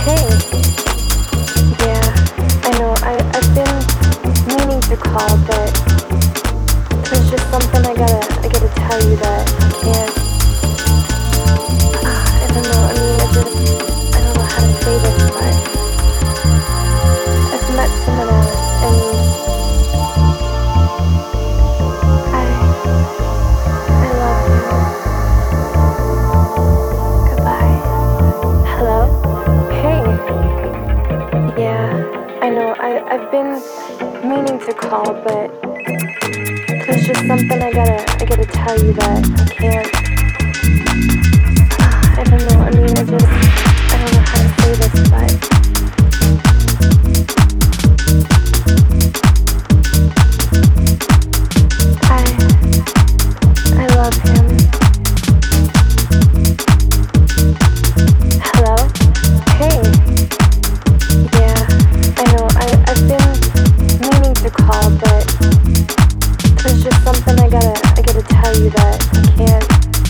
Hey, yeah, I know. I've been meaning to call, but there's just something I gotta tell you that I can't. I don't know. I don't know how to say this, but I've met someone else, and I love him. Goodbye. Hello? Hey. Yeah, I know. I've been meaning to call, but there's just something I gotta tell you that I can't. I don't know. I don't know how to say this, but I love him. Hello? Hey. Yeah, I know. I've been meaning to call, but there's just something I gotta tell you that I can't.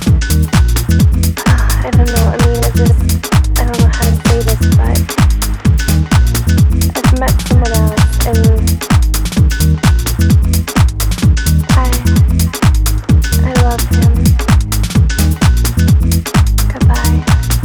I don't know. I don't know how to say this, but I've met someone else, and I love him. Goodbye.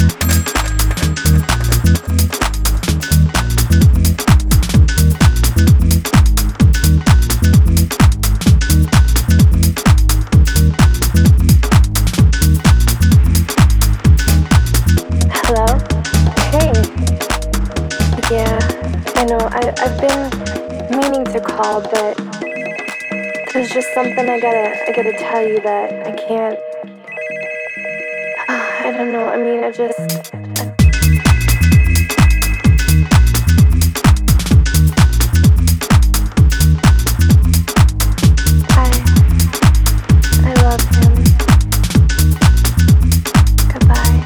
Hello? Hey. Yeah, I know. I've been meaning to call, but there's just something I gotta tell you that I can't. I don't know. I love him. Goodbye.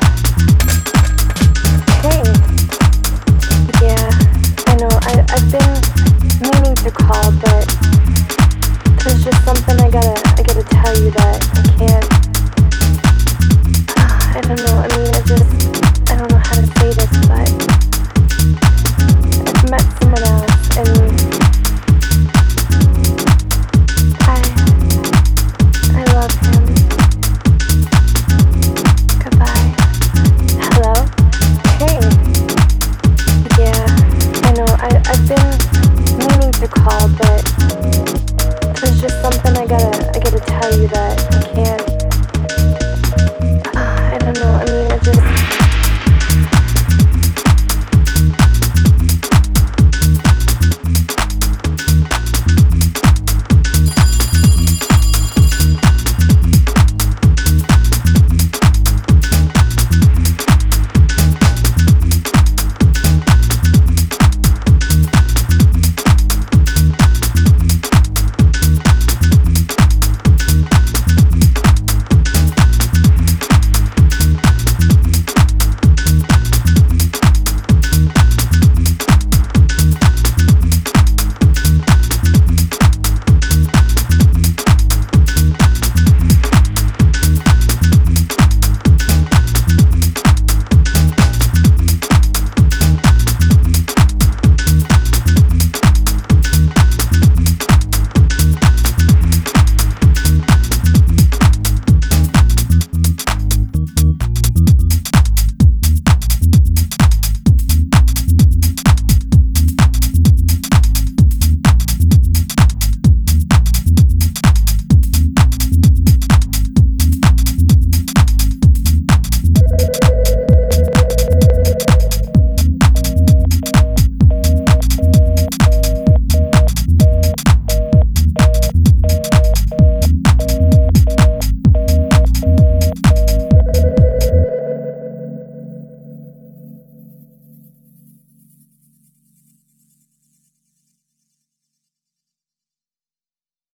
Hey. Yeah, I know. I've been meaning to call, but there's just something I gotta tell you that